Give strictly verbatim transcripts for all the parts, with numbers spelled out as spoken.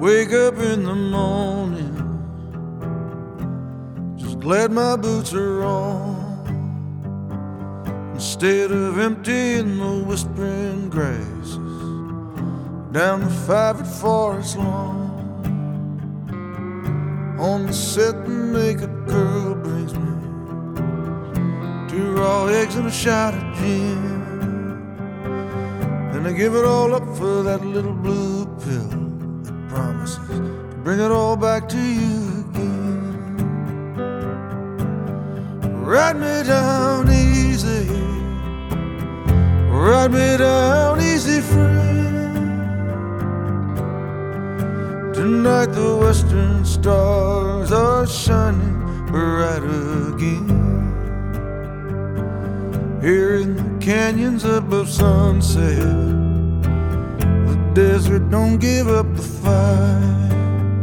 wake up in the morning, just glad my boots are on. Instead of emptying the whispering grasses down the five-foot forest lawn, on the set the naked girl brings me two raw eggs and a shot of gin. And I give it all up for that little blue pill that promises to bring it all back to you again. Ride me down easy, ride me down easy, friend. Tonight the western stars are shining bright again. Here in the canyons above sunset, the desert don't give up the fight.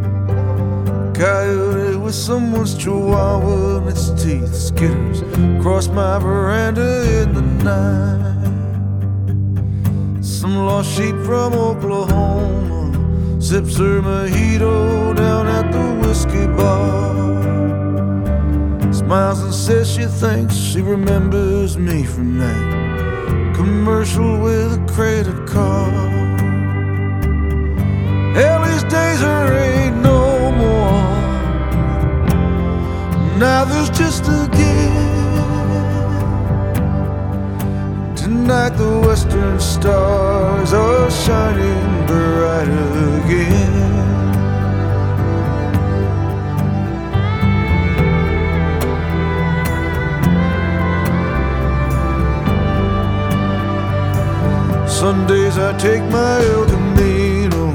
Coyote with someone's chihuahua and its teeth skitters across my veranda in the night. Some lost sheep from Oklahoma sips her mojito down at the whiskey bar, smiles and says she thinks she remembers me from that commercial with a credit card. Hell, these days there ain't no more. Now there's just a gift. Tonight the western stars are shining bright again. Sundays I take my El Camino,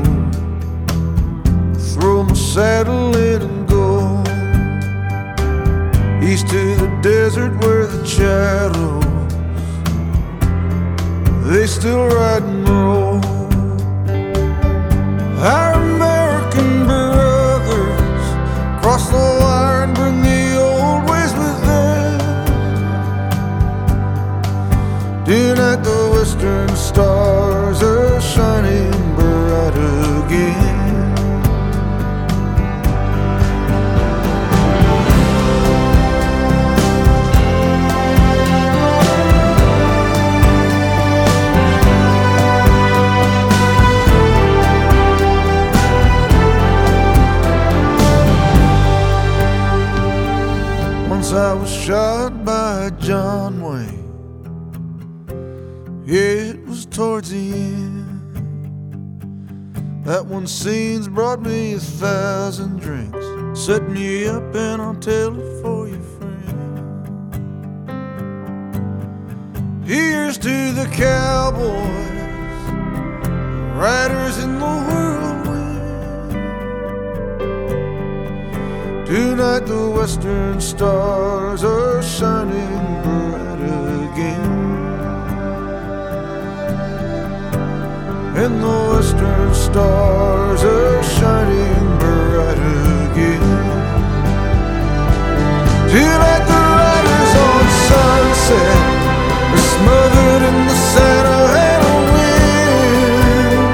throw my saddle in and go east to the desert where the shadows, they still ride and roll. Our American brothers cross the wire and bring the old ways with them. Tonight the western stars are shining bright again. I was shot by John Wayne. Yeah, it was towards the end. That one scene's brought me a thousand drinks. Set me up and I'll tell it for you, friend. Here's to the cowboys, riders in the whirlwind. Tonight the western stars are shining bright again. And the western stars are shining bright again. Tonight the riders on sunset are smothered in the Santa Ana wind.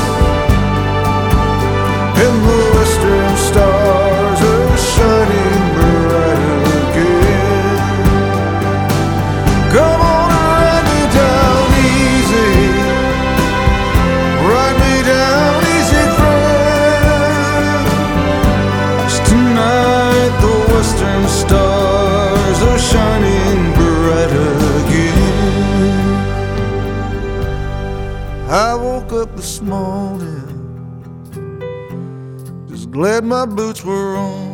And the western stars are shining bright again. Come on and ride me down easy, ride me down easy, friend. 'Cause tonight the western stars are shining bright again. I woke up this morning, just glad my boots were on.